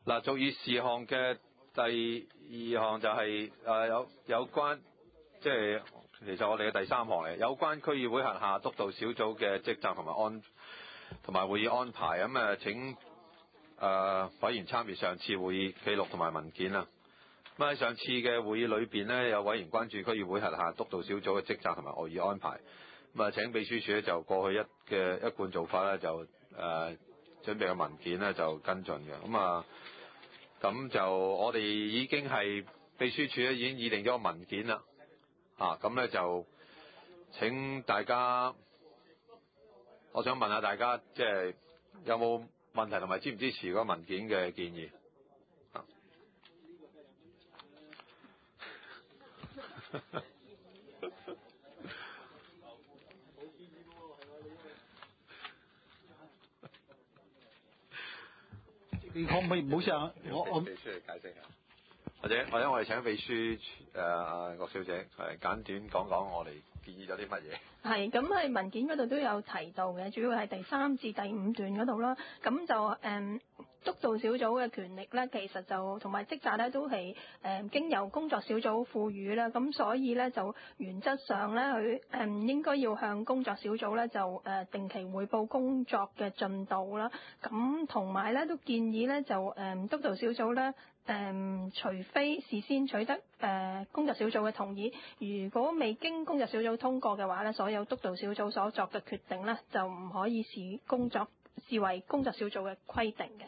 嗱，做議事項嘅第二項就係有關，即係其實我哋嘅第三項嚟，有關區議會轄下督導小組嘅職責同埋會議安排。咁請委員參閱上次會議記錄同埋文件啦。咁喺上次嘅會議裏邊呢，有委員關注區議會轄下督導小組嘅職責同埋會議安排。咁請秘書處咧就過去一貫做法咧，就準備嘅文件咧就跟進嘅。咁就我哋已經係秘書處咧已經擬定咗個文件啦。咁咧就請大家，我想問下大家，即係有冇問題同埋支唔支持嗰個文件嘅建議？ 你可唔可以唔好聲？我秘書嚟解釋下，或者我哋請秘書郭小姐簡短講講我哋建議咗啲乜嘢。 係，咁喺文件嗰度都有提到嘅，主要係第3至第5段嗰度啦。咁就督導小組嘅權力咧，其實就同埋職責咧都係經由工作小組賦予啦。咁所以咧就原則上咧，佢應該要向工作小組咧就定期匯報工作嘅進度啦。咁同埋咧都建議咧就督導小組咧除非事先取得工作小組嘅同意，如果未經工作小組通過嘅話咧，所有督導小組所作嘅決定咧就唔可以視為工作小組嘅規定嘅。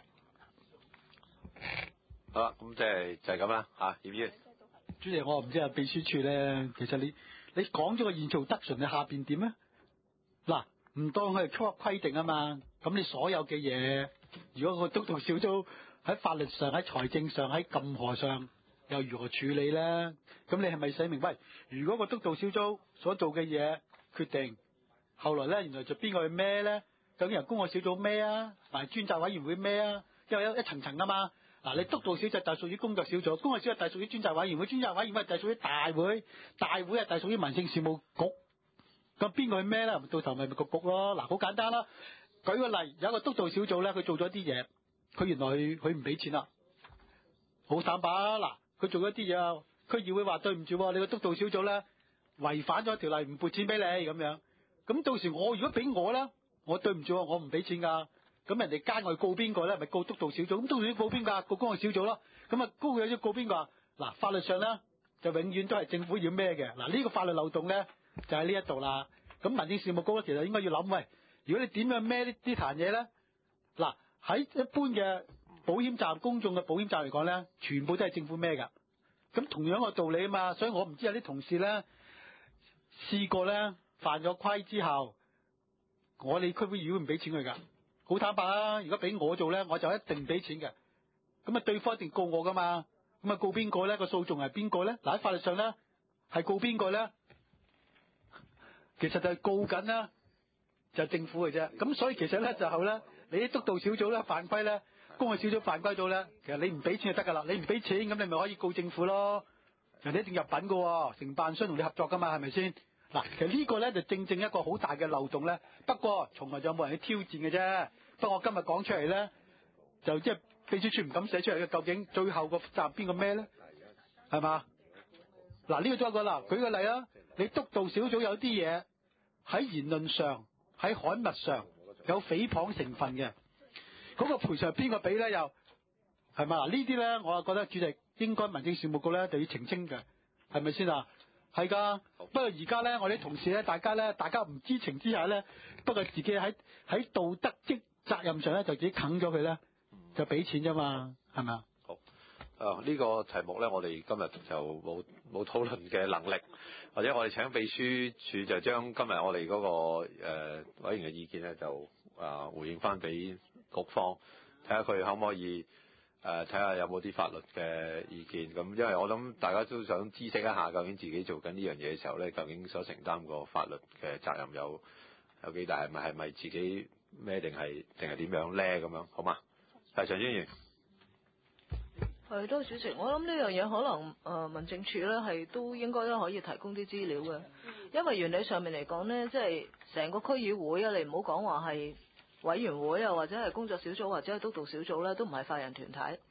好啦，咁就係咁啦嚇，葉議員。 主席，我唔知秘書處咧，其實你講咗個現做得順，你下邊點咧？嗱，唔當佢係規定啊嘛，咁你所有嘅嘢，如果個督導小組喺法律上、喺財政上、喺任何上又如何處理咧？咁你係咪寫明？喂，如果個督導小組所做嘅嘢決定，後來咧原來就邊個去孭咧？究竟由工作小組孭啊，還係專責委員會孭啊？因為一層層啊嘛。嗱，你督導小組就屬於工作小組，工作小組就屬於專責委員會，專責委員會就屬於大會，大會就屬於民政事務局。咁邊個去孭咧？到頭咪個局咯。嗱，好簡單啦。舉個例，有一個督導小組咧，佢做咗啲嘢，佢原來佢唔俾錢啦。好坦白啊！嗱，佢做咗啲嘢啊，區議會話對唔住，你個督導小組咧違反咗條例，唔撥錢俾你咁樣。咁到時如果俾我咧，我對唔住，我唔俾錢噶。咁人哋街外告邊個咧？咪告督導小組。咁督導告邊個？告工作小組咯。咁高佢要告邊個？嗱，法律上咧就永遠都係政府要孭嘅。嗱，呢個法律漏洞咧就喺呢一度啦。咁民政事務局咧其實應該要諗，喂，如果你點樣孭呢壇嘢咧？嗱，喺一般嘅保險站、公眾嘅保險站嚟講咧，全部都係政府孭噶。咁同樣個道理啊嘛。所以我唔知有啲同事咧試過咧犯咗規之後，我哋區議會唔俾錢佢噶。好坦白啊！如果俾我做咧，我就一定唔俾錢嘅。咁對方一定告我噶嘛。咁告邊個咧？個訴訟係邊個咧？嗱，喺法律上咧係告邊個咧？其實就係告緊啦，就係政府嘅啫。咁所以其實咧就後咧，你啲督導小組咧犯規咧，工作小組犯規到咧，其實你唔俾錢就得噶啦。你唔俾錢，咁你咪可以告政府咯。人哋一定入稟噶，承辦商同你合作噶嘛，係咪先？嗱，其實呢個咧就正正一個好大嘅漏洞咧。不過從來就冇人去挑戰嘅啫。不過我今日講出嚟咧，就即係秘書處唔敢寫出嚟嘅。究竟最後個責任邊個孭咧？係嘛？嗱，呢個再一個啦。舉個例啦，你督導小組有啲嘢喺言論上、喺刊物上有誹謗成分嘅，嗰個賠償邊個俾咧？又係嘛？呢啲咧，我覺得主席應該民政事務局咧就要澄清嘅，係咪先啊？係噶，不過而家咧，我哋啲同事咧，大家唔知情之下咧，不過自己喺道德責任上咧，就自己啃咗佢咧，就俾錢啫嘛，係咪啊？ 好，呢個題目咧，我哋今日就冇討論嘅能力，或者我哋請秘書處就將今日我哋嗰個委員嘅意見咧，就回應翻俾局方，睇下佢可唔可以睇下有冇啲法律嘅意見。咁因為我諗大家都想知悉一下，究竟自己做緊呢樣嘢嘅時候咧，究竟所承擔個法律嘅責任有幾大，係咪自己咩定係點樣咧？咁樣好嘛？係常專員。 係，多謝主席。我諗呢樣嘢可能民政處咧係都應該都可以提供啲資料嘅，因為原理上面嚟講咧，即係成個區議會啊，你唔好講話係委員會啊，或者係工作小組或者係督導小組咧，都唔係法人團體。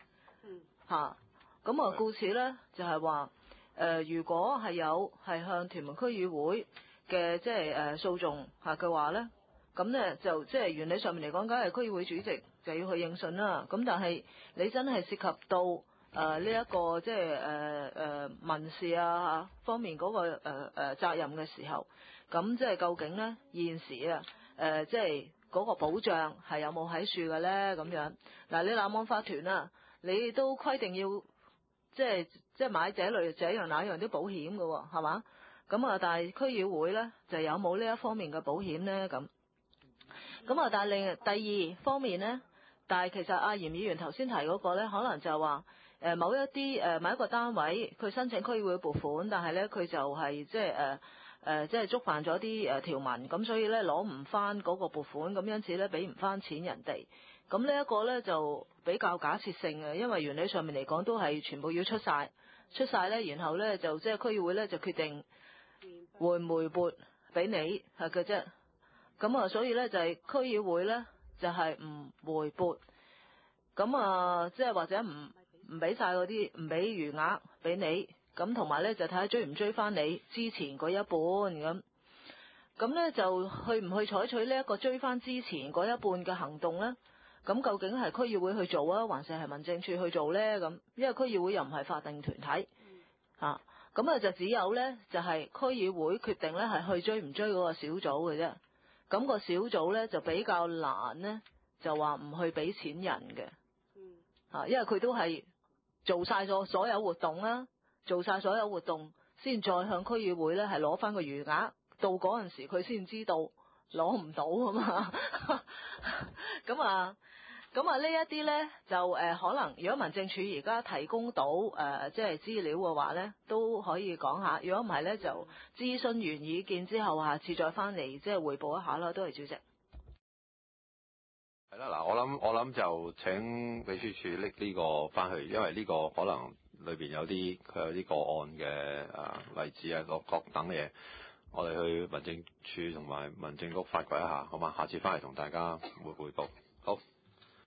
咁故此咧就係話如果係向屯門區議會嘅即係訴訟嘅話咧，咁咧就即係原理上面嚟講，梗係區議會主席就要去應訊啦。咁但係你真係涉及到呢一個即係民事啊方面嗰個責任嘅時候，咁即係究竟咧現時啊即係嗰個保障係有冇喺處嘅咧？咁樣嗱，你南岸法團啊，你都規定要即係買這類這樣那樣啲保險嘅喎，係嘛？咁但係區議會咧就有冇呢一方面嘅保險咧？咁但係第二方面咧，但係其實阿嚴議員頭先提嗰個咧，可能就話某一個單位佢申請區議會撥款，但係咧佢就係即係觸犯咗啲條文，咁所以咧攞唔翻嗰個撥款，咁因此咧俾唔翻錢人哋。咁呢一個咧就比較假設性嘅，因為原理上面嚟講都係全部要出晒咧，然後咧就即係區議會咧就決定回唔回撥俾你係嘅啫。咁所以咧就係區議會咧就係唔回撥，咁即係或者唔俾晒嗰啲，唔俾餘額俾你，咁同埋咧就睇下追唔追翻你之前嗰一半咁。咁咧就去唔去採取呢一個追翻之前嗰一半嘅行動咧？咁究竟係區議會去做啊，還是係民政處去做咧？咁因為區議會又唔係法定團體咁就只有咧就係區議會決定咧係去追唔追嗰個小組嘅啫。咁個小組咧就比較難咧，就話唔去俾錢人嘅，因為佢都係做晒咗所有活動啦，做晒所有活動先再向區議會咧係攞翻個餘額，到嗰陣時佢先知道攞唔到啊嘛。咁呢一啲咧就可能如果民政處而家提供到即係資料嘅話咧，都可以講下。如果唔係咧，就諮詢完意見之後，下次再翻嚟即係彙報一下啦。都係主席。 係啦，嗱，我諗就請秘書處拎呢個翻去，因為呢個可能裏邊有啲個案嘅例子啊，各等嘅嘢，我哋去民政處同埋民政局發掘一下，好嘛？下次翻嚟同大家匯報。好。